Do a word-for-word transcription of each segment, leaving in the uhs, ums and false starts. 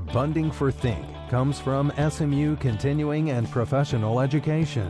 Funding for Think comes from S M U Continuing and Professional Education.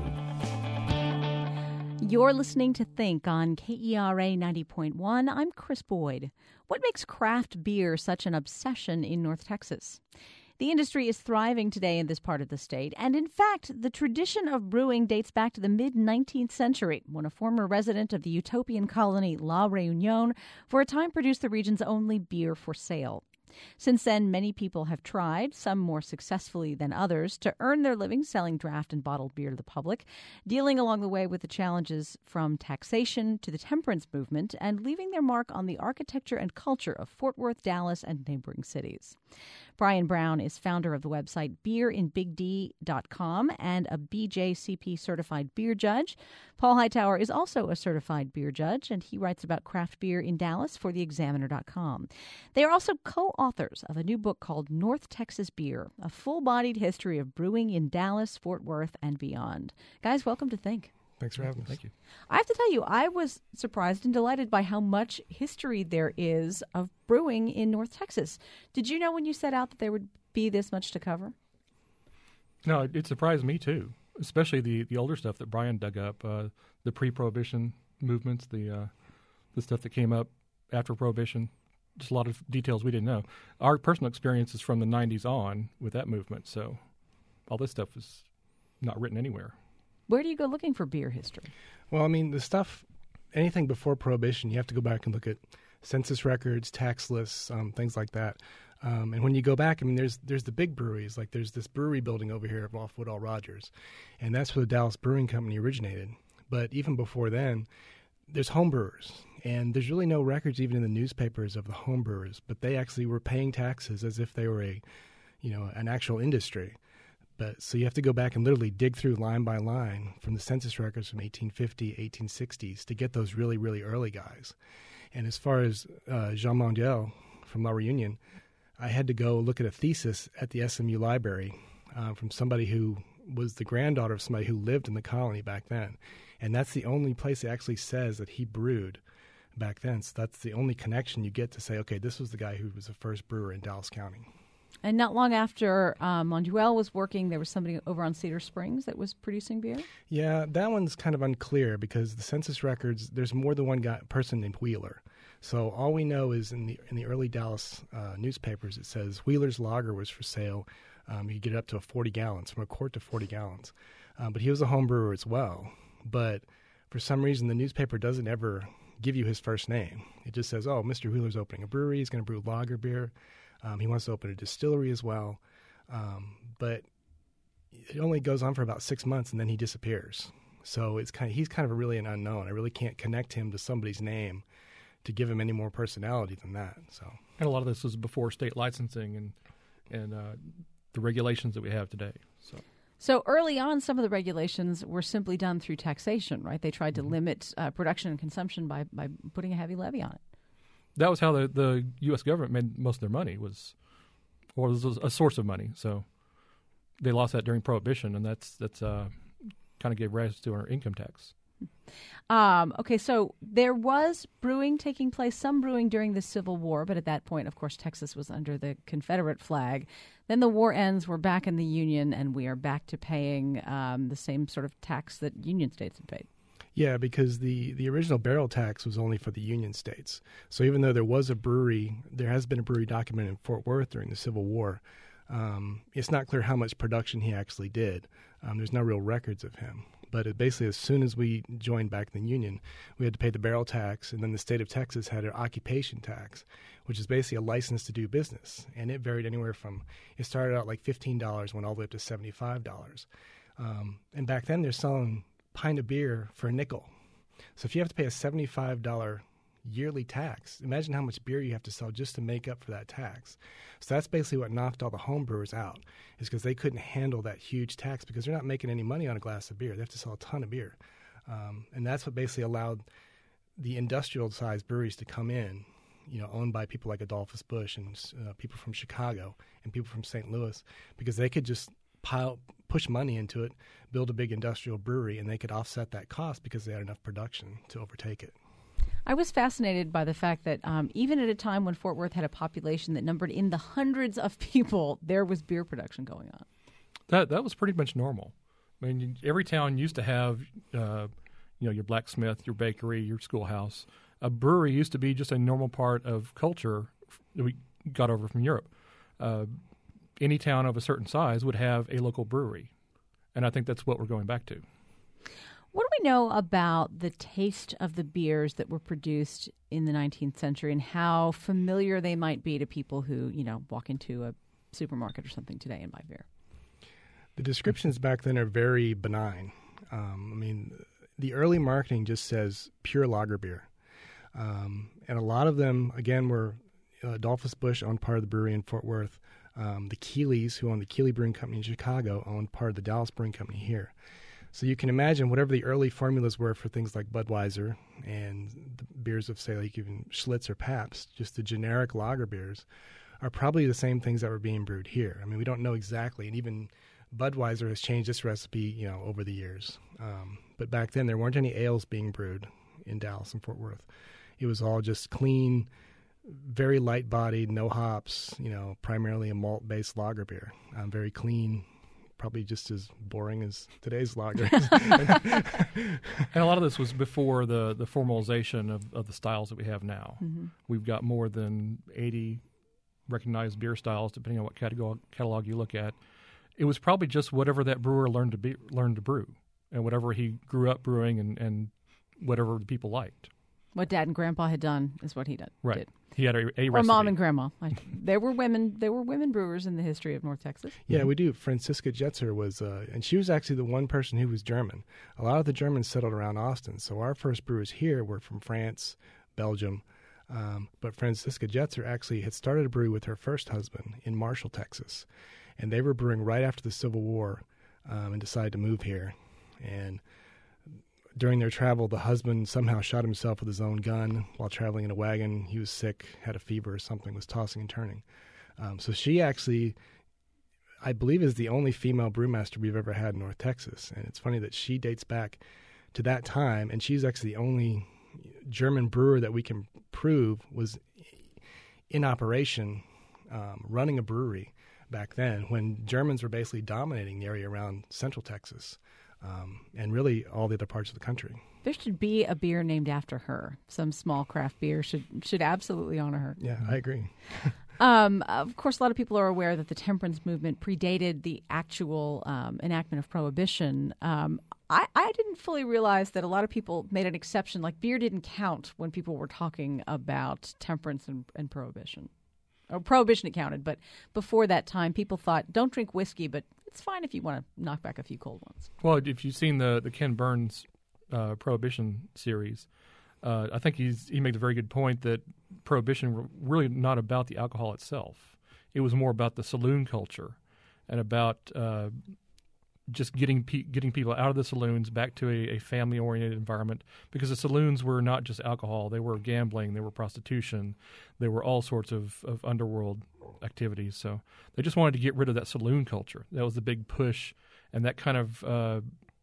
You're listening to Think on K E R A ninety point one. I'm Chris Boyd. What makes craft beer such an obsession in North Texas? The industry is thriving today in this part of the state, and in fact, the tradition of brewing dates back to the mid-nineteenth century, when a former resident of the utopian colony La Reunion for a time produced the region's only beer for sale. Since then, many people have tried, some more successfully than others, to earn their living selling draft and bottled beer to the public, dealing along the way with the challenges from taxation to the temperance movement, and leaving their mark on the architecture and culture of Fort Worth, Dallas, and neighboring cities. Brian Brown is founder of the website beer in big d dot com and a B J C P certified beer judge. Paul Hightower is also a certified beer judge, and he writes about craft beer in Dallas for the examiner dot com. They are also co-authors of a new book called North Texas Beer, a full-bodied history of brewing in Dallas, Fort Worth, and beyond. Guys, welcome to Think. Thanks for having us. Thank you. I have to tell you, I was surprised and delighted by how much history there is of brewing in North Texas. Did you know when you set out that there would be this much to cover? No, it, it surprised me too, especially the, the older stuff that Brian dug up, uh, the pre-Prohibition movements, the uh, the stuff that came up after Prohibition. Just a lot of details we didn't know. Our personal experience is from the nineties on with that movement, so all this stuff is not written anywhere. Where do you go looking for beer history? Well, I mean, the stuff, anything before Prohibition, you have to go back and look at census records, tax lists, um, things like that. Um, and when you go back, I mean, there's there's the big breweries. Like there's this brewery building over here off Woodall Rogers, and that's where the Dallas Brewing Company originated. But even before then, there's home brewers, and there's really no records even in the newspapers of the home brewers. But they actually were paying taxes as if they were a, you know, an actual industry. But so you have to go back and literally dig through line by line from the census records from eighteen fifty, eighteen sixties to get those really, really early guys. And as far as uh, Jean Mondial from La Reunion, I had to go look at a thesis at the S M U library uh, from somebody who was the granddaughter of somebody who lived in the colony back then. And that's the only place it actually says that he brewed back then. So that's the only connection you get to say, okay, this was the guy who was the first brewer in Dallas County. And not long after um, Monduel was working, there was somebody over on Cedar Springs that was producing beer? Yeah, that one's kind of unclear because the census records, there's more than one guy, person named Wheeler. So all we know is in the in the early Dallas uh, newspapers, it says Wheeler's lager was for sale. Um, you could get it up to forty gallons, from a quart to forty gallons. Um, but he was a home brewer as well. But for some reason, the newspaper doesn't ever give you his first name. It just says, oh, Mister Wheeler's opening a brewery. He's going to brew lager beer. Um, he wants to open a distillery as well. Um, but it only goes on for about six months, and then he disappears. So it's kind of, he's kind of really an unknown. I really can't connect him to somebody's name to give him any more personality than that. So, And a lot of this was before state licensing and, and uh, the regulations that we have today. So. So early on, some of the regulations were simply done through taxation, right? They tried to Mm-hmm. limit uh, production and consumption by, by putting a heavy levy on it. That was how the, the U S government made most of their money, was or was a source of money. So they lost that during Prohibition, and that's that's uh, kind of gave rise to our income tax. Um, okay, so there was brewing taking place, some brewing during the Civil War, but at that point, of course, Texas was under the Confederate flag. Then the war ends, we're back in the Union, and we are back to paying um, the same sort of tax that Union states had paid. yeah, because the, the original barrel tax was only for the Union states. So even though there was a brewery, there has been a brewery documented in Fort Worth during the Civil War. Um, it's not clear how much production he actually did. Um, there's no real records of him. But it basically, as soon as we joined back in the Union, we had to pay the barrel tax, and then the state of Texas had an occupation tax, which is basically a license to do business. And it varied anywhere from, it started out like fifteen dollars, went all the way up to seventy-five dollars. Um, and back then, they're selling a pint of beer for a nickel. So if you have to pay a seventy-five dollars yearly tax, imagine how much beer you have to sell just to make up for that tax. So that's basically what knocked all the home brewers out, is because they couldn't handle that huge tax because they're not making any money on a glass of beer. They have to sell a ton of beer. Um, and that's what basically allowed the industrial-sized breweries to come in, you know, owned by people like Adolphus Busch and uh, people from Chicago and people from Saint Louis, because they could just pile, push money into it, build a big industrial brewery, and they could offset that cost because they had enough production to overtake it. I was fascinated by the fact that um, even at a time when Fort Worth had a population that numbered in the hundreds of people, there was beer production going on. That that was pretty much normal. I mean, every town used to have, uh, you know, your blacksmith, your bakery, your schoolhouse. A brewery used to be just a normal part of culture that we got over from Europe. Uh, any town of a certain size would have a local brewery, and I think that's what we're going back to. What do we know about the taste of the beers that were produced in the nineteenth century and how familiar they might be to people who, you know, walk into a supermarket or something today and buy beer? The descriptions back then are very benign. Um, I mean, the early marketing just says pure lager beer. Um, and a lot of them, again, were uh, Adolphus Busch owned part of the brewery in Fort Worth. Um, the Keeleys, who owned the Keeley Brewing Company in Chicago, owned part of the Dallas Brewing Company here. So you can imagine whatever the early formulas were for things like Budweiser and the beers of, say, like even Schlitz or Pabst, just the generic lager beers, are probably the same things that were being brewed here. I mean, we don't know exactly, and even Budweiser has changed its recipe, you know, over the years. Um, but back then, there weren't any ales being brewed in Dallas and Fort Worth. It was all just clean, very light-bodied, no hops, you know, primarily a malt-based lager beer. Um, very clean, probably just as boring as today's lagers. And a lot of this was before the, the formalization of, of the styles that we have now. Mm-hmm. We've got more than eighty recognized beer styles, depending on what catalog, catalog you look at. It was probably just whatever that brewer learned to be learned to brew, and whatever he grew up brewing, and, and whatever the people liked. What Dad and Grandpa had done is what he did. Right. did. He had a, a Or recipe. Mom and Grandma. I, there were women. There were women brewers in the history of North Texas. Yeah, we do. Franziska Jetzer was, uh, and she was actually the one person who was German. A lot of the Germans settled around Austin, so our first brewers here were from France, Belgium. Um, but Franziska Jetzer actually had started a brewery with her first husband in Marshall, Texas. And they were brewing right after the Civil War um, and decided to move here. And during their travel, the husband somehow shot himself with his own gun while traveling in a wagon. He was sick, had a fever or something, was tossing and turning. Um, so she actually, I believe, is the only female brewmaster we've ever had in North Texas. And it's funny that she dates back to that time, and she's actually the only German brewer that we can prove was in operation um, running a brewery back then, when Germans were basically dominating the area around Central Texas um, and really all the other parts of the country. There should be a beer named after her. Some small craft beer should should absolutely honor her. Yeah, I agree. Um, of course, a lot of people are aware that the temperance movement predated the actual um, enactment of Prohibition. Um, I, I didn't fully realize that a lot of people made an exception, like beer didn't count when people were talking about temperance and, and Prohibition. Or Prohibition it counted, but before that time, people thought, don't drink whiskey, but it's fine if you want to knock back a few cold ones. Well, if you've seen the, the Ken Burns uh, Prohibition series, uh, I think he's he made a very good point that Prohibition were really not about the alcohol itself. It was more about the saloon culture and about uh, just getting pe- getting people out of the saloons back to a, a family-oriented environment, because the saloons were not just alcohol. They were gambling, they were prostitution, they were all sorts of, of underworld activities. So they just wanted to get rid of that saloon culture. That was the big push, and that kind of uh,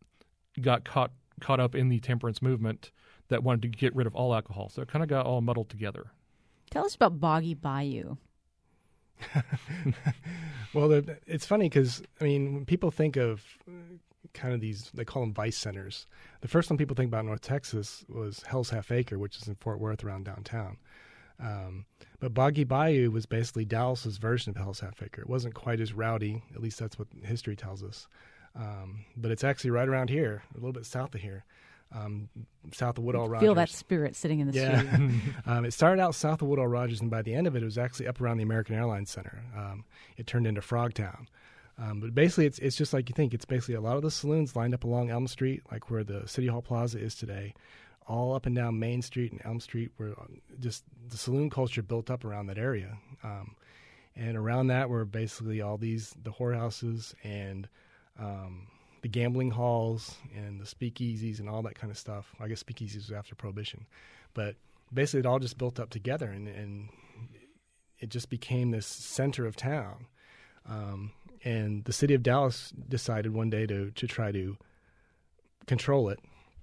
got caught caught up in the temperance movement that wanted to get rid of all alcohol. So it kind of got all muddled together. Tell us about Boggy Bayou. Well, the, it's funny because, I mean, when people think of kind of these, they call them vice centers. The first one people think about in North Texas was Hell's Half Acre, which is in Fort Worth around downtown. Um, but Boggy Bayou was basically Dallas's version of Hell's Half Acre. It wasn't quite as rowdy, at least that's what history tells us. Um, but it's actually right around here, a little bit south of here. Um, south of Woodall Rogers. Feel that spirit sitting in the yeah. studio. um, it started out south of Woodall Rogers, and by the end of it, it was actually up around the American Airlines Center. Um, it turned into Frogtown. Um, but basically, it's it's just like you think. It's basically a lot of the saloons lined up along Elm Street, like where the City Hall Plaza is today, all up and down Main Street and Elm Street, where just the saloon culture built up around that area. Um, and around that were basically all these, the whorehouses and um, the gambling halls and the speakeasies and all that kind of stuff. I guess speakeasies was after Prohibition. But basically it all just built up together, and, and it just became this center of town. Um, and the city of Dallas decided one day to, to try to control it.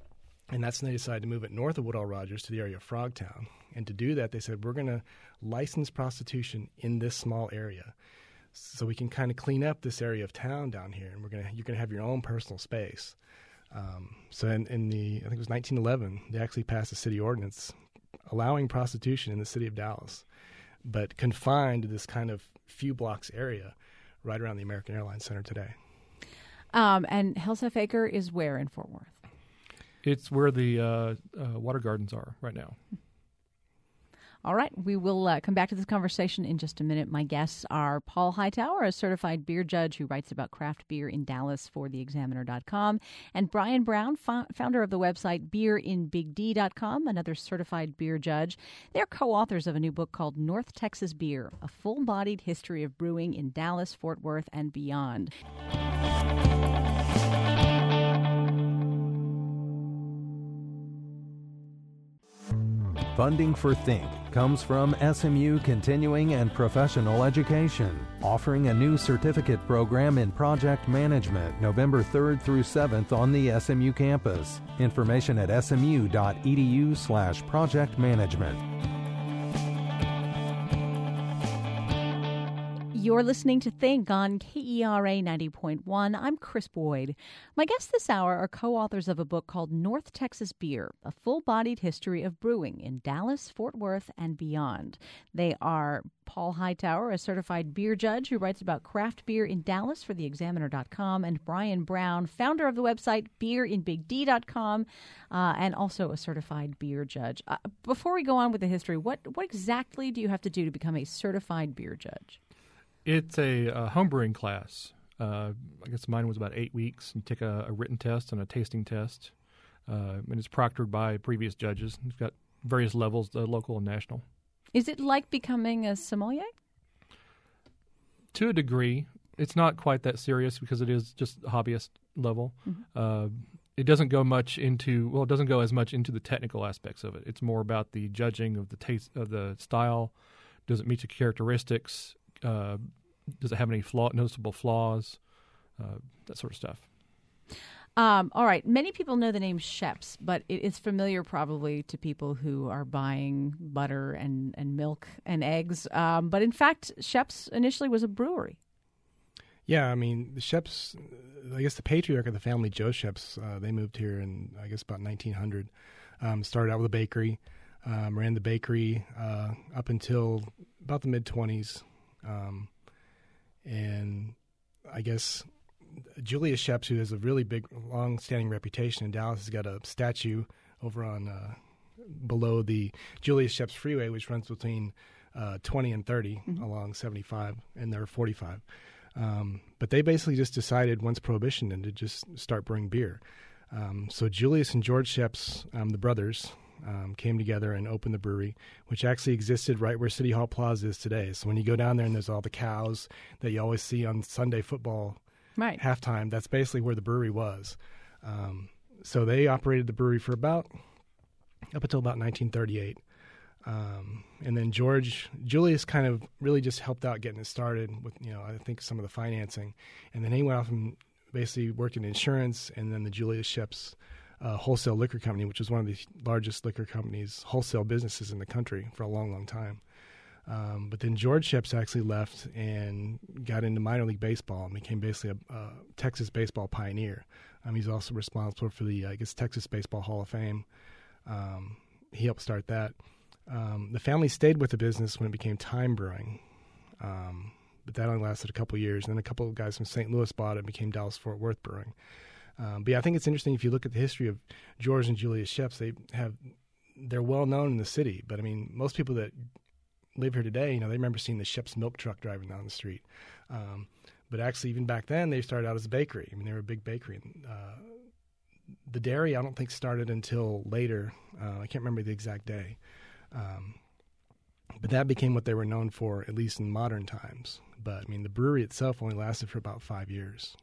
And that's when they decided to move it north of Woodall Rogers to the area of Frogtown. And to do that, they said, we're going to license prostitution in this small area so we can kind of clean up this area of town down here. And we're going to you're going to have your own personal space. Um, so in, in the, I think it was nineteen eleven, they actually passed a city ordinance allowing prostitution in the city of Dallas, but confined to this kind of few blocks area right around the American Airlines Center today. Um, and Hell's Acre is where in Fort Worth? It's where the uh, uh, water gardens are right now. All right. We will uh, come back to this conversation in just a minute. My guests are Paul Hightower, a certified beer judge who writes about craft beer in Dallas for the examiner dot com, and Brian Brown, fo- founder of the website beer in big d dot com, another certified beer judge. They're co-authors of a new book called North Texas Beer, a full-bodied history of brewing in Dallas, Fort Worth, and beyond. Funding for Think comes from S M U Continuing and Professional Education, offering a new certificate program in project management November third through seventh on the S M U campus. Information at smu.edu slash project management. You're listening to Think on K E R A ninety point one. I'm Chris Boyd. My guests this hour are co-authors of a book called North Texas Beer, a full-bodied history of brewing in Dallas, Fort Worth, and beyond. They are Paul Hightower, a certified beer judge who writes about craft beer in Dallas for the examiner dot com, and Brian Brown, founder of the website beer in big d dot com, uh, and also a certified beer judge. Uh, before we go on with the history, what, what exactly do you have to do to become a certified beer judge? It's a, a homebrewing class. Uh, I guess mine was about eight weeks. You take a, a written test and a tasting test, uh, and it's proctored by previous judges. It's got various levels, uh, local and national. Is it like becoming a sommelier? To a degree. It's not quite that serious because it is just hobbyist level. Mm-hmm. Uh, it doesn't go much into, well, it doesn't go as much into the technical aspects of it. It's more about the judging of the taste, of the style. Does it meet your characteristics? Uh, does it have any flaw, noticeable flaws? Uh, that sort of stuff. Um, all right. Many people know the name Sheps, but it is familiar probably to people who are buying butter and, and milk and eggs. Um, but in fact, Sheps initially was a brewery. Yeah, I mean, the Sheps, I guess the patriarch of the family, Joe Sheps, uh, they moved here in, I guess, about nineteen hundred. Um, started out with a bakery, um, ran the bakery uh, up until about the mid-twenties. Um, and I guess Julius Sheps, who has a really big, long-standing reputation in Dallas, has got a statue over on uh, below the Julius Sheps Freeway, which runs between uh, twenty and thirty mm-hmm. along seventy-five, and there are forty-five. Um, but they basically just decided once Prohibition ended to just start brewing beer. Um, so Julius and George Sheps, um, the brothers, Um, came together and opened the brewery, which actually existed right where City Hall Plaza is today. So when you go down there and there's all the cows that you always see on Sunday football right. halftime, that's basically where the brewery was. Um, so they operated the brewery for about, up until about nineteen thirty-eight. Um, and then George, Julius kind of really just helped out getting it started with, you know, I think some of the financing. And then he went off and basically worked in insurance, and then the Julius Sheps Uh, wholesale liquor company, which was one of the largest liquor companies, wholesale businesses in the country for a long, long time. Um, but then George Sheps actually left and got into minor league baseball and became basically a, a Texas baseball pioneer. Um, he's also responsible for the, I guess, Texas Baseball Hall of Fame. Um, he helped start that. Um, the family stayed with the business when it became Time Brewing, um, but that only lasted a couple years. And then a couple of guys from Saint Louis bought it and became Dallas Fort Worth Brewing. Um, but yeah, I think it's interesting if you look at the history of George and Julius Sheps. They have, they're well known in the city, but I mean, most people that live here today, you know, they remember seeing the Sheps milk truck driving down the street. Um, but actually, even back then, they started out as a bakery. I mean, they were a big bakery. Uh, the dairy, I don't think, started until later. Uh, I can't remember the exact day. Um, but that became what they were known for, at least in modern times. But I mean, the brewery itself only lasted for about five years.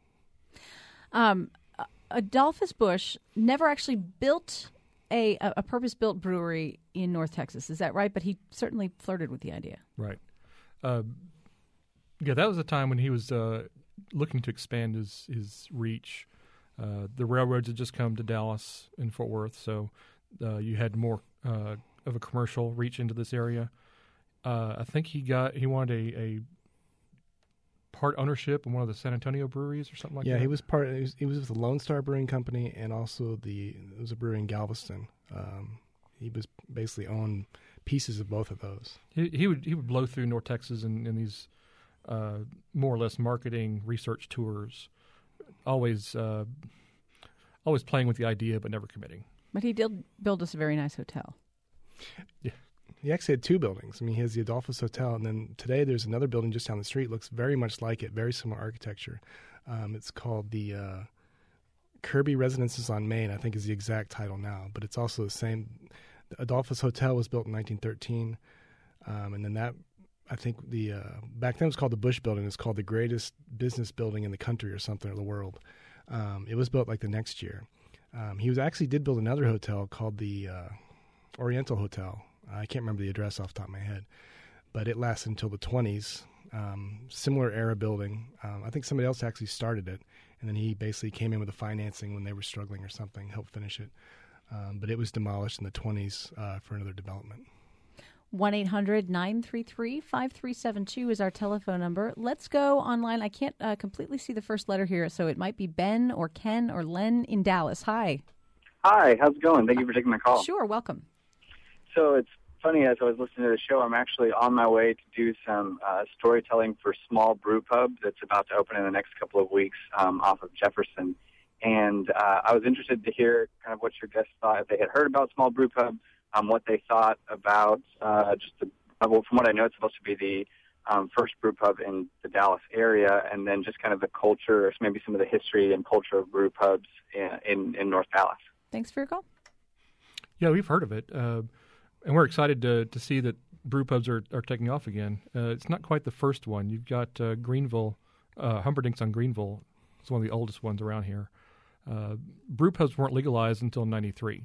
Um. Adolphus Busch never actually built a, a purpose-built brewery in North Texas. Is that right? But he certainly flirted with the idea. Right. Uh, yeah, that was a time when he was uh, looking to expand his, his reach. Uh, the railroads had just come to Dallas and Fort Worth, so uh, you had more uh, of a commercial reach into this area. Uh, I think he got he wanted a, a part ownership in one of the San Antonio breweries or something like yeah, that. Yeah, he was part. He was, he was with the Lone Star Brewing Company, and also the it was a brewery in Galveston. Um, he was basically owned pieces of both of those. He, he would he would blow through North Texas in, in these uh, more or less marketing research tours, always uh, always playing with the idea but never committing. But he did build us a very nice hotel. Yeah. He actually had two buildings. I mean, he has the Adolphus Hotel, and then today there's another building just down the street. Looks very much like it, very similar architecture. Um, it's called the uh, Kirby Residences on Main, I think is the exact title now. But it's also the same. The Adolphus Hotel was built in nineteen thirteen, um, and then that, I think the uh, back then it was called the Bush Building. It's called the greatest business building in the country or something, or the world. Um, it was built like the next year. Um, he was actually did build another hotel called the uh, Oriental Hotel. I can't remember the address off the top of my head, but it lasted until the twenties. Um, similar era building. Um, I think somebody else actually started it, and then he basically came in with the financing when they were struggling or something, helped finish it. Um, but it was demolished in the twenties uh, for another development. one eight hundred nine three three five three seven two is our telephone number. Let's go online. I can't uh, completely see the first letter here, so it might be Ben or Ken or Len in Dallas. Hi. Hi, how's it going? Thank you for taking my call. Sure, welcome. So it's funny, as I was listening to the show, I'm actually on my way to do some uh, storytelling for Small Brew Pub that's about to open in the next couple of weeks um, off of Jefferson. And uh, I was interested to hear kind of what your guests thought, if they had heard about Small Brew Pub, um, what they thought about uh, just the, well, from what I know, it's supposed to be the um, first brew pub in the Dallas area, and then just kind of the culture, or maybe some of the history and culture of brew pubs in, in, in North Dallas. Thanks for your call. Yeah, we've heard of it. Uh, And we're excited to to see that brew pubs are, are taking off again. Uh, it's not quite the first one. You've got uh, Greenville, uh, Humperdinck's on Greenville. It's one of the oldest ones around here. Uh, brew pubs weren't legalized until ninety-three.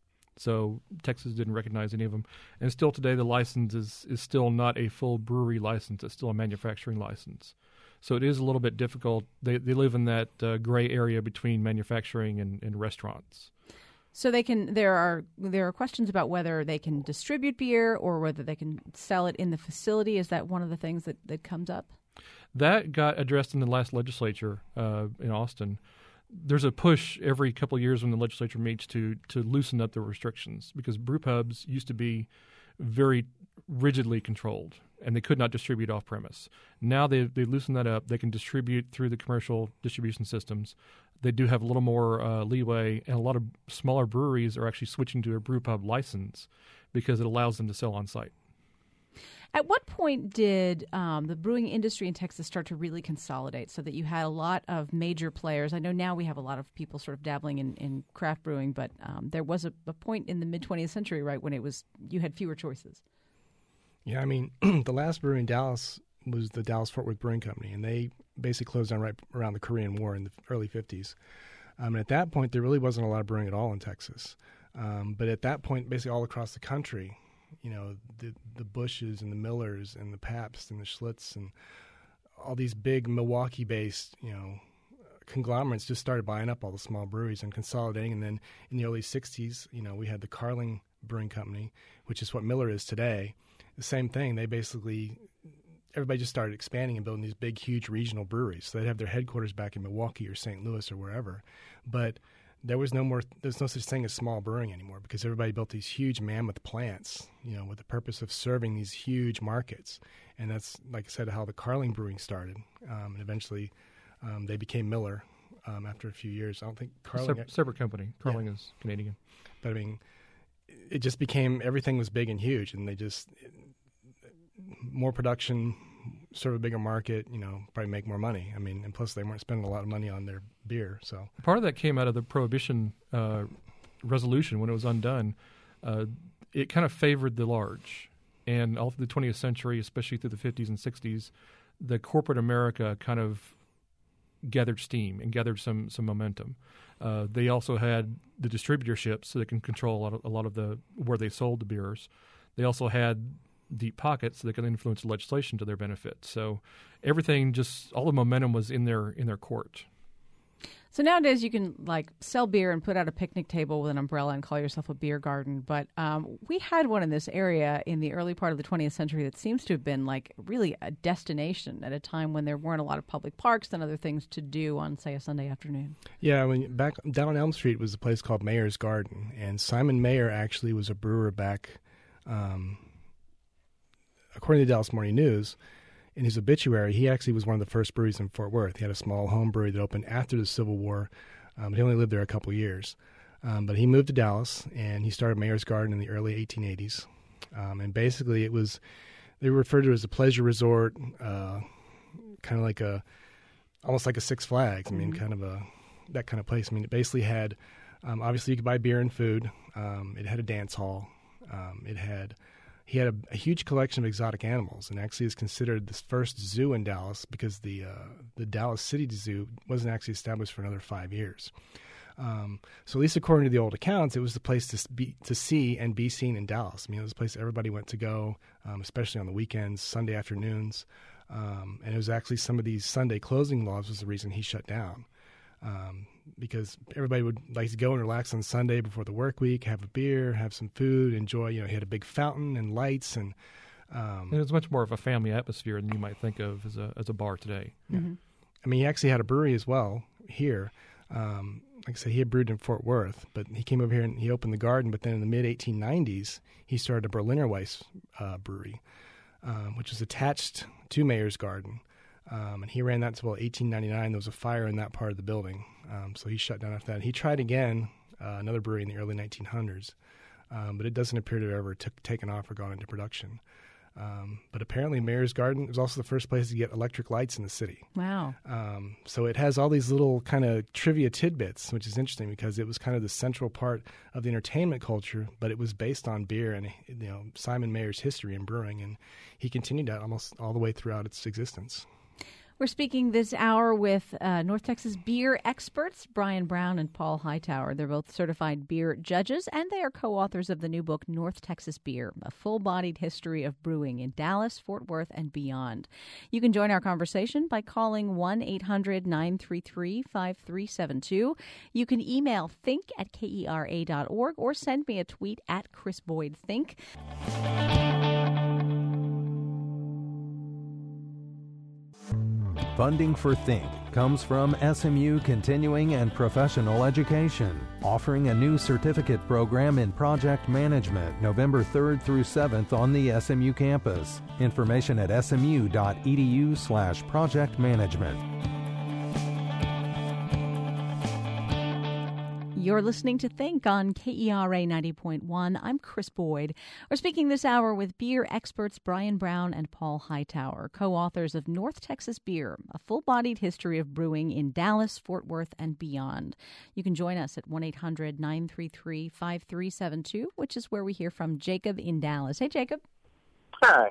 So Texas didn't recognize any of them. And still today, the license is, is still not a full brewery license. It's still a manufacturing license. So it is a little bit difficult. They they live in that uh, gray area between manufacturing and, and restaurants. So they can. There are there are questions about whether they can distribute beer or whether they can sell it in the facility. Is that one of the things that, that comes up? That got addressed in the last legislature uh, in Austin. There's a push every couple of years when the legislature meets to to loosen up the restrictions, because brew pubs used to be very rigidly controlled and they could not distribute off premise. Now they they loosened that up. They can distribute through the commercial distribution systems. They do have a little more uh, leeway, and a lot of smaller breweries are actually switching to a brew pub license because it allows them to sell on site. At what point did um, the brewing industry in Texas start to really consolidate so that you had a lot of major players? I know now we have a lot of people sort of dabbling in, in craft brewing, but um, there was a, a point in the mid-twentieth century, right, when it was you had fewer choices. Yeah, I mean, the last brewery in Dallas was the Dallas-Fort Worth Brewing Company, and they basically closed down right around the Korean War in the early fifties. Um, and at that point, there really wasn't a lot of brewing at all in Texas. Um, but at that point, basically all across the country, you know, the the Bushes and the Millers and the Pabst and the Schlitz and all these big Milwaukee-based, you know, conglomerates just started buying up all the small breweries and consolidating. And then in the early sixties, you know, we had the Carling Brewing Company, which is what Miller is today. The same thing. They basically, everybody just started expanding and building these big, huge regional breweries. So they'd have their headquarters back in Milwaukee or Saint Louis or wherever. But there was no more, there's no such thing as small brewing anymore, because everybody built these huge mammoth plants, you know, with the purpose of serving these huge markets. And that's, like I said, how the Carling Brewing started. Um, and eventually um, they became Miller um, after a few years. I don't think Carling... Separate, separate company. Carling Yeah. is Canadian. But I mean, it just became, everything was big and huge, and they just, more production, sort of a bigger market, you know, probably make more money. I mean, and plus they weren't spending a lot of money on their beer, so. Part of that came out of the Prohibition uh, resolution when it was undone. Uh, it kind of favored the large. And all through the twentieth century, especially through the fifties and sixties, the corporate America kind of gathered steam and gathered some some momentum. Uh, they also had the distributorships, so they can control a lot of, a lot of the where they sold the beers. They also had deep pockets, so they could influence legislation to their benefit. So everything, just all the momentum was in their in their court. So nowadays you can like sell beer and put out a picnic table with an umbrella and call yourself a beer garden. But um, we had one in this area in the early part of the twentieth century that seems to have been like really a destination at a time when there weren't a lot of public parks and other things to do on, say, a Sunday afternoon. Yeah, I mean, back down on Elm Street was a place called Mayer's Garden, and Simon Mayer actually was a brewer back, um, according to the Dallas Morning News. In his obituary, he actually was one of the first breweries in Fort Worth. He had a small home brewery that opened after the Civil War. Um, he only lived there a couple years. Um, but he moved to Dallas, and he started Mayer's Garden in the early eighteen eighties. Um, and basically it was, they referred to it as a pleasure resort, uh, kind of like a, almost like a Six Flags. I mean, mm-hmm. kind of a, that kind of place. I mean, it basically had, um, obviously you could buy beer and food. Um, it had a dance hall. Um, it had... He had a, a huge collection of exotic animals, and actually is considered the first zoo in Dallas because the uh, the Dallas City Zoo wasn't actually established for another five years. Um, so at least according to the old accounts, it was the place to be to see and be seen in Dallas. I mean, it was a place everybody went to go, um, especially on the weekends, Sunday afternoons. Um, and it was actually some of these Sunday closing laws was the reason he shut down. Um, because everybody would like to go and relax on Sunday before the work week, have a beer, have some food, enjoy. You know, he had a big fountain and lights, and um, and it was much more of a family atmosphere than you might think of as a as a bar today. Mm-hmm. I mean, he actually had a brewery as well here. Um, like I said, he had brewed in Fort Worth, but he came over here and he opened the garden. But then in the mid eighteen nineties, he started a Berliner Weiss uh, brewery, um, which was attached to Mayer's Garden. Um, and he ran that until eighteen ninety-nine. There was a fire in that part of the building, um, so he shut down after that. He tried again, uh, another brewery in the early nineteen hundreds, um, but it doesn't appear to have ever t- taken off or gone into production. Um, but apparently Mayer's Garden was also the first place to get electric lights in the city. Wow. Um, so it has all these little kind of trivia tidbits, which is interesting because it was kind of the central part of the entertainment culture, but it was based on beer and, you know, Simon Mayer's history in brewing, and he continued that almost all the way throughout its existence. We're speaking this hour with uh, North Texas beer experts, Brian Brown and Paul Hightower. They're both certified beer judges, and they are co-authors of the new book, North Texas Beer, a full-bodied history of brewing in Dallas, Fort Worth, and beyond. You can join our conversation by calling one eight hundred nine three three five three seven two. You can email think at K E R A dot org or send me a tweet at Chris Boyd Think. Funding for Think comes from S M U Continuing and Professional Education, offering a new certificate program in project management November third through seventh on the S M U campus. Information at smu.edu slash project management. You're listening to Think on K E R A ninety point one. I'm Chris Boyd. We're speaking this hour with beer experts Brian Brown and Paul Hightower, co-authors of North Texas Beer, a full-bodied history of brewing in Dallas, Fort Worth, and beyond. You can join us at one eight hundred nine three three five three seven two, which is where we hear from Jacob in Dallas. Hey, Jacob. Hi.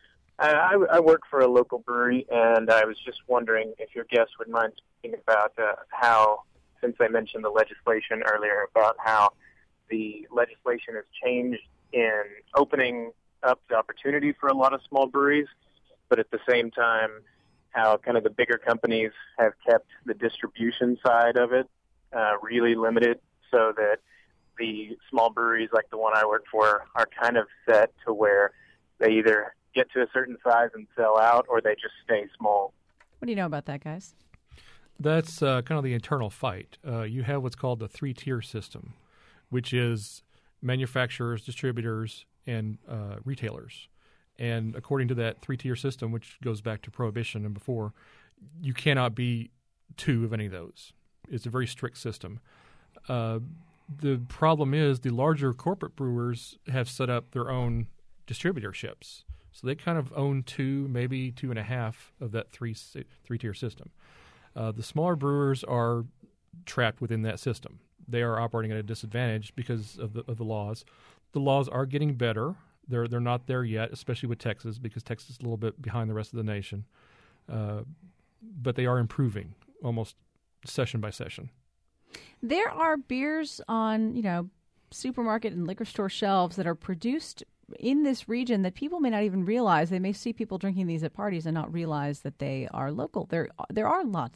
I, I work for a local brewery, and I was just wondering if your guests would mind speaking about uh, how, since I mentioned the legislation earlier, about how the legislation has changed in opening up the opportunity for a lot of small breweries, but at the same time, how kind of the bigger companies have kept the distribution side of it uh, really limited, so that the small breweries like the one I work for are kind of set to where they either get to a certain size and sell out, or they just stay small. What do you know about that, guys? That's uh, kind of the internal fight. Uh, you have what's called the three-tier system, which is manufacturers, distributors, and uh, retailers. And according to that three-tier system, which goes back to Prohibition and before, you cannot be two of any of those. It's a very strict system. Uh, the problem is the larger corporate brewers have set up their own distributorships. So they kind of own two, maybe two and a half of that three, three-tier system. Uh, the smaller brewers are trapped within that system. They are operating at a disadvantage because of the of the laws. The laws are getting better. They're they're not there yet, especially with Texas, because Texas is a little bit behind the rest of the nation. Uh, but they are improving almost session by session. There are beers on, you know, supermarket and liquor store shelves that are produced in this region that people may not even realize. They may see people drinking these at parties and not realize that they are local. There there are lots of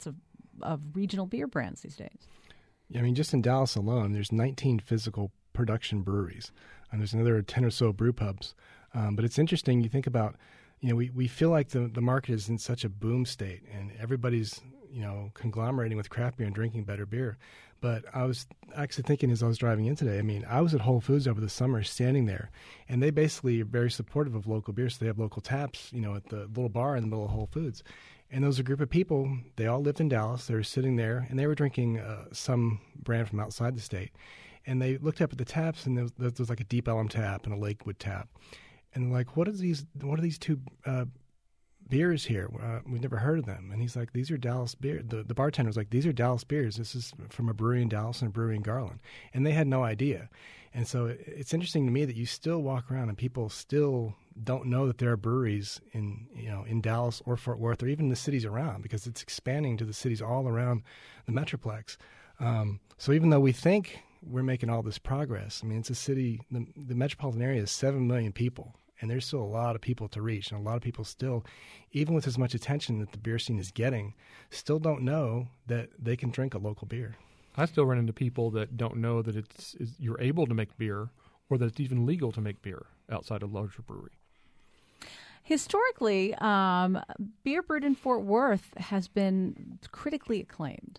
of regional beer brands these days. I mean, just in Dallas alone, there's nineteen physical production breweries, and there's another ten or so brew pubs. Um, but it's interesting. You think about, you know, we, we feel like the, the market is in such a boom state, and everybody's, you know, conglomerating with craft beer and drinking better beer. But I was actually thinking as I was driving in today, I mean, I was at Whole Foods over the summer standing there, and they basically are very supportive of local beer. So they have local taps, you know, at the little bar in the middle of Whole Foods. And there was a group of people, they all lived in Dallas, they were sitting there, and they were drinking uh, some brand from outside the state. And they looked up at the taps, and there was, there was like a Deep Ellum tap and a Lakewood tap. And they're like, what are these, what are these two uh, beers here? Uh, we've never heard of them. And he's like, these are Dallas beer. The, the bartender was like, these are Dallas beers. This is from a brewery in Dallas and a brewery in Garland. And they had no idea. And so it, it's interesting to me that you still walk around and people still don't know that there are breweries in, you know, in Dallas or Fort Worth or even the cities around, because it's expanding to the cities all around the Metroplex. Um, so even though we think we're making all this progress, I mean, it's a city, the, the metropolitan area is seven million people. And there's still a lot of people to reach. And a lot of people still, even with as much attention that the beer scene is getting, still don't know that they can drink a local beer. I still run into people that don't know that it's, it's you're able to make beer, or that it's even legal to make beer outside a larger brewery. Historically, um, beer brewed in Fort Worth has been critically acclaimed.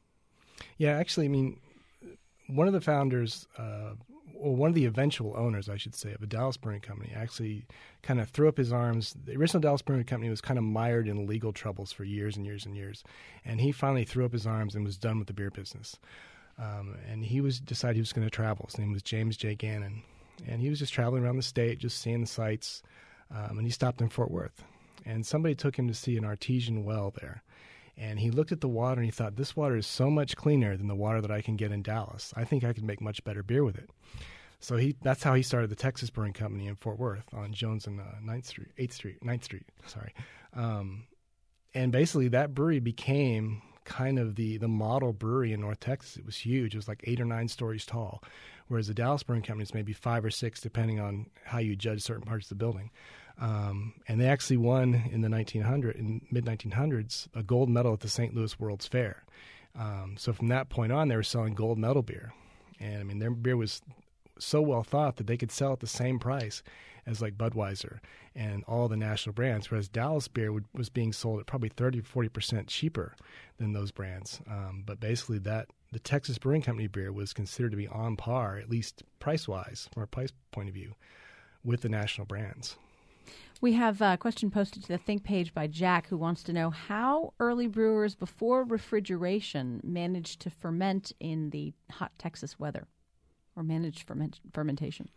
Yeah, actually, I mean, one of the founders, uh, or one of the eventual owners, I should say, of a Dallas Brewing Company actually kind of threw up his arms. The original Dallas Brewing Company was kind of mired in legal troubles for years and years and years. And he finally threw up his arms and was done with the beer business. Um, and he was decided he was going to travel. His name was James J. Gannon. And he was just traveling around the state, just seeing the sights. Um, and he stopped in Fort Worth. And somebody took him to see an artesian well there. And he looked at the water and he thought, this water is so much cleaner than the water that I can get in Dallas. I think I could make much better beer with it. So he that's how he started the Texas Brewing Company in Fort Worth on Jones and uh, ninth Street, eighth Street, ninth Street, sorry. Um, and basically that brewery became kind of the, the model brewery in North Texas. It was huge. It was like eight or nine stories tall, whereas the Dallas Brewing Company is maybe five or six, depending on how you judge certain parts of the building. Um, and they actually won in the nineteen hundreds, in mid nineteen hundreds, a gold medal at the Saint Louis World's Fair. Um, so from that point on, they were selling gold medal beer. And I mean, their beer was so well thought that they could sell at the same price as like Budweiser and all the national brands, whereas Dallas beer would, was being sold at probably thirty, forty percent cheaper than those brands. Um, but basically that the Texas Brewing Company beer was considered to be on par, at least price-wise, from a price point of view, with the national brands. We have a question posted to the Think page by Jack, who wants to know how early brewers before refrigeration managed to ferment in the hot Texas weather, or managed ferment, fermentation.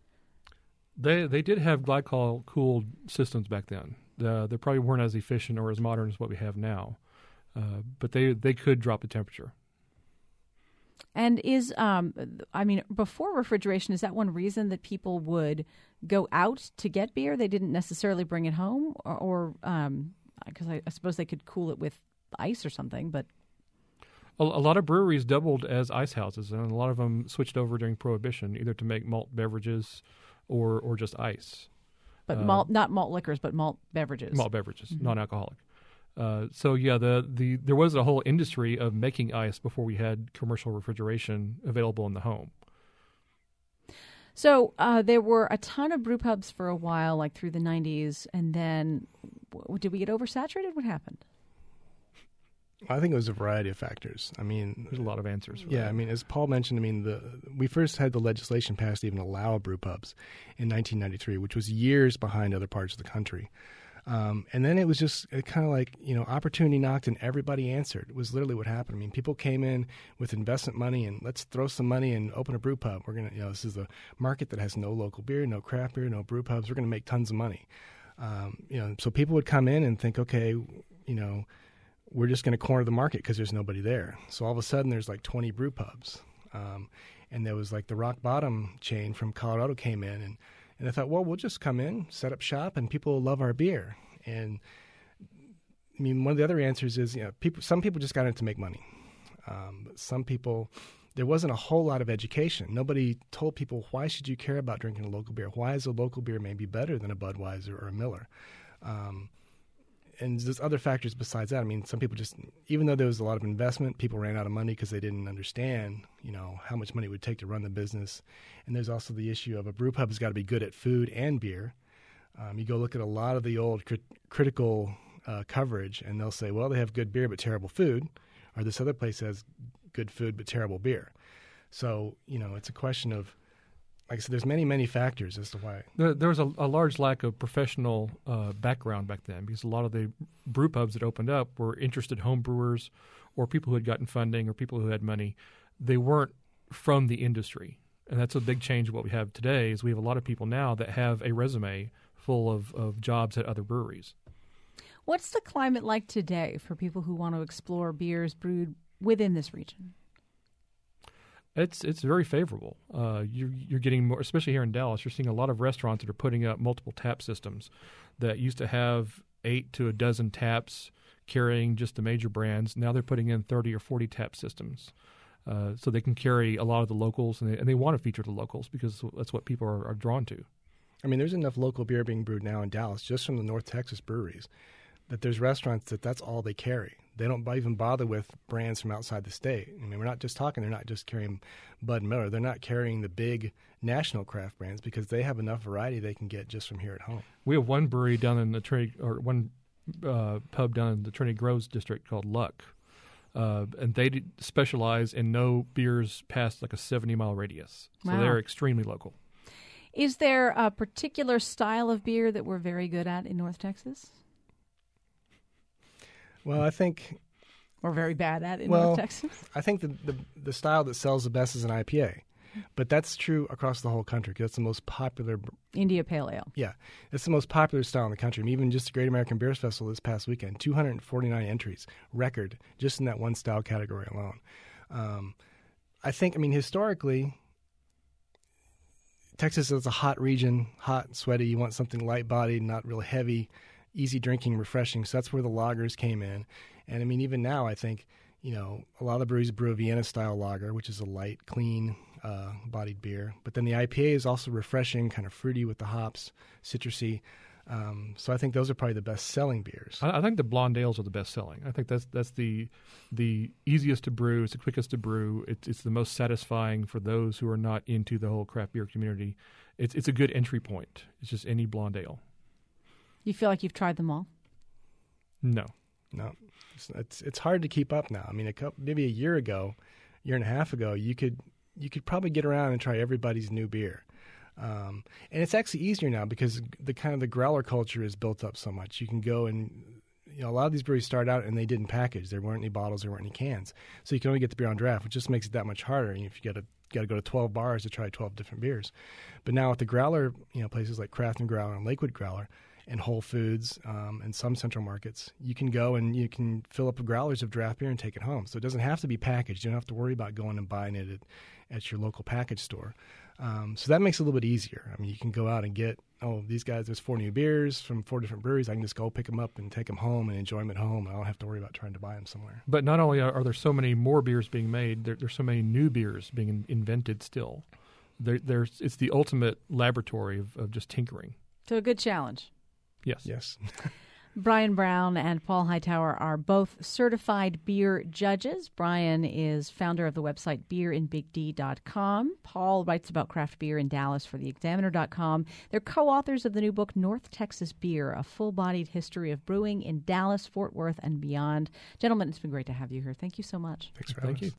They they did have glycol cooled systems back then. Uh, they probably weren't as efficient or as modern as what we have now, uh, but they they could drop the temperature. And is, um, I mean, before refrigeration, is that one reason that people would go out to get beer? They didn't necessarily bring it home, or, or um, because I, I suppose they could cool it with ice or something, but... A, a lot of breweries doubled as ice houses, and a lot of them switched over during Prohibition, either to make malt beverages or, or just ice. But uh, malt, not malt liquors, but malt beverages. Malt beverages, Mm-hmm. non-alcoholic. Uh, so yeah, the, the there was a whole industry of making ice before we had commercial refrigeration available in the home. So uh, there were a ton of brew pubs for a while, like through the nineties, and then w- did we get oversaturated? What happened? I think it was a variety of factors. I mean, There's a lot of answers for yeah, that. I mean, as Paul mentioned, I mean, the we first had the legislation passed to even allow brew pubs in nineteen ninety-three, which was years behind other parts of the country. Um, and then it was just kind of like, you know, opportunity knocked and everybody answered. It was literally what happened. I mean, people came in with investment money and let's throw some money and open a brew pub. We're going to, you know, this is a market that has no local beer, no craft beer, no brew pubs. We're going to make tons of money. Um, you know, so people would come in and think, okay, you know, we're just going to corner the market because there's nobody there. So all of a sudden there's like twenty brew pubs. Um, and there was like the Rock Bottom chain from Colorado came in and, And I thought, well, we'll just come in, set up shop, and people will love our beer. And I mean, one of the other answers is, you know, people. Some people just got in to make money. Um, but some people, there wasn't a whole lot of education. Nobody told people, why should you care about drinking a local beer? Why is a local beer maybe better than a Budweiser or a Miller? Um, and there's other factors besides that. I mean, some people just, even though there was a lot of investment, people ran out of money because they didn't understand, you know, how much money it would take to run the business. And there's also the issue of a brew pub has got to be good at food and beer. Um, you go look at a lot of the old crit- critical uh, coverage, and they'll say, well, they have good beer but terrible food, or this other place has good food but terrible beer. So, you know, it's a question of, like I said, there's many, many factors as to why. There, there was a, a large lack of professional uh, background back then, because a lot of the brew pubs that opened up were interested home brewers or people who had gotten funding or people who had money. They weren't from the industry. And that's a big change of what we have today is we have a lot of people now that have a resume full of, of jobs at other breweries. What's the climate like today for people who want to explore beers brewed within this region? It's it's very favorable. Uh, you're, you're getting more, especially here in Dallas, you're seeing a lot of restaurants that are putting up multiple tap systems that used to have eight to a dozen taps carrying just the major brands. Now they're putting in thirty or forty tap systems. Uh, so they can carry a lot of the locals, and they, and they want to feature the locals because that's what people are, are drawn to. I mean, there's enough local beer being brewed now in Dallas, just from the North Texas breweries, that there's restaurants that that's all they carry. They don't even bother with brands from outside the state. I mean, we're not just talking, they're not just carrying Bud and Miller. They're not carrying the big national craft brands because they have enough variety they can get just from here at home. We have one brewery down in the Trinity, or one uh, pub down in the Trinity Groves district called Luck. Uh, and they d- specialize in no beers past like a seventy-mile radius. So Wow. they're extremely local. Is there a particular style of beer that we're very good at in North Texas? Well, I think Or very bad at in Well, North Texas? I think the, the the style that sells the best is an I P A, but that's true across the whole country because that's the most popular. India Pale Ale. Yeah, it's the most popular style in the country. I mean, even just the Great American Beers Festival this past weekend, two hundred forty-nine entries, record just in that one style category alone. Um, I think, I mean, historically, Texas is a hot region, hot and sweaty. You want something light-bodied, not real heavy, easy drinking, refreshing. So that's where the lagers came in. And I mean, even now, I think, you know, a lot of breweries brew a Vienna-style lager, which is a light, clean, uh, bodied beer. But then the I P A is also refreshing, kind of fruity with the hops, citrusy. Um, so I think those are probably the best-selling beers. I, I think the blonde ales are the best selling. I think that's that's the the easiest to brew. It's the quickest to brew. It's it's the most satisfying for those who are not into the whole craft beer community. It's it's a good entry point. It's just any blonde ale. You feel like you've tried them all? No. No, it's, it's it's hard to keep up now. I mean, a couple, maybe a year ago, year and a half ago, you could you could probably get around and try everybody's new beer. Um, and it's actually easier now because the kind of the growler culture is built up so much. You can go and, you know, a lot of these breweries start out and they didn't package. There weren't any bottles, there weren't any cans. So you can only get the beer on draft, which just makes it that much harder. And if you got to got to go to twelve bars to try twelve different beers. But now with the growler, you know, places like Craft and Growler and Lakewood Growler and Whole Foods um, and some central markets, you can go and you can fill up growlers of draft beer and take it home. So it doesn't have to be packaged. You don't have to worry about going and buying it at, at your local package store. Um, so that makes it a little bit easier. I mean, you can go out and get, oh, these guys, there's four new beers from four different breweries. I can just go pick them up and take them home and enjoy them at home. I don't have to worry about trying to buy them somewhere. But not only are, are there so many more beers being made, there, there's so many new beers being in, invented still. There, there's It's the ultimate laboratory of, of just tinkering. So a good challenge. Yes. Yes. Brian Brown and Paul Hightower are both certified beer judges. Brian is founder of the website beer in big d dot com. Paul writes about craft beer in Dallas for the examiner dot com. They're co-authors of the new book, North Texas Beer, a full-bodied history of brewing in Dallas, Fort Worth, and beyond. Gentlemen, it's been great to have you here. Thank you so much. Thanks for having Thank us. you.